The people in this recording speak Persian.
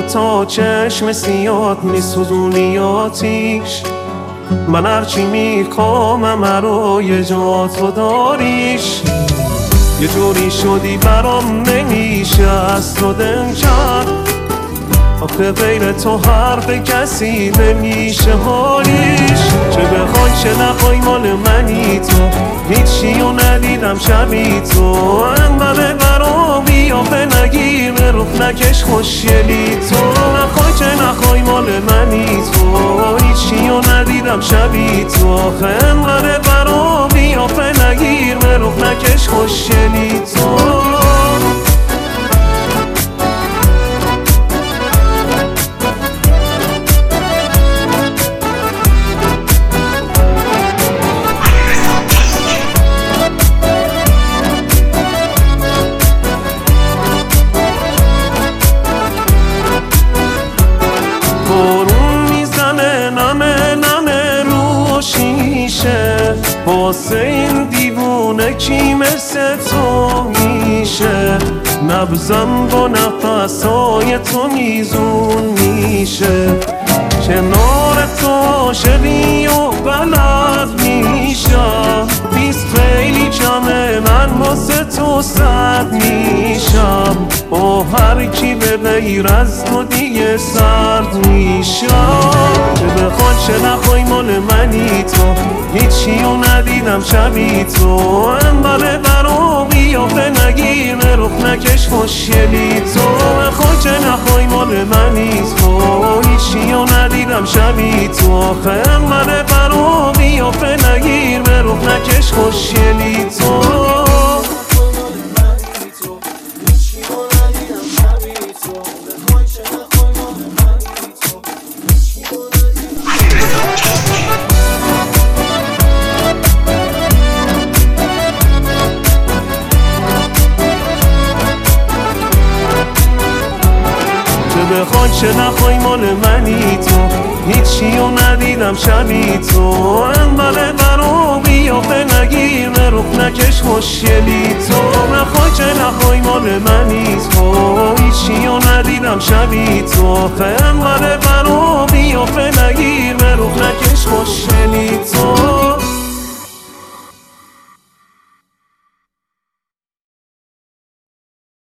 تا چشم سیاد میسوزونی آتیش. من هرچی میخوامم برای جا تو داریش. یه جوری شدی برام نمیشه از تو دل کرد. آخه غیر تو حرف کسی نمیشه حالیش. چه بخوای چه نخوای مال منی تو، هیچیو ندیدم شبی تو. انقدر برام بیافه نگیر به رخ نکش خوشگلی تو. نخوای چه نخوای مال منی تو، هیچیو ندیدم شبی تو. آخه انقدر برام بیافه نگیر به رخ نکش خوشگلی تو. واسه این دیوونه کی مثل تو میشه؟ نبضم با نفسای تو میزون میشه. کنار تو عاشقی و بلد میشم. 20 خیلی کمه من واسه تو سرد میشم. با هر کی به غیر از تو دیگه سرد میشم. چه بخوای چه نخوای مال منی تو، هیچیو ندیدم شبی تو. انقدر برام بیافه نگیر به رخ نکش خوشگلی تو. بخوای چه نخوای مال منی تو، هیچیو ندیدم شبی تو. آخه انقدر برام بیافه نگیر به رخ نکش خوشگلی تو. بخوای چه نخوای مال منی تو، هیچیو ندیدم شبی تو. انقدر برام بیافه نگیر به رخ نکش خوشگلی تو. بخوای چه نخوای مال منی تو، هیچیو ندیدم شبی تو. آخه انقدر برام بیافه نگیر به رخ نکش خوشگلی تو.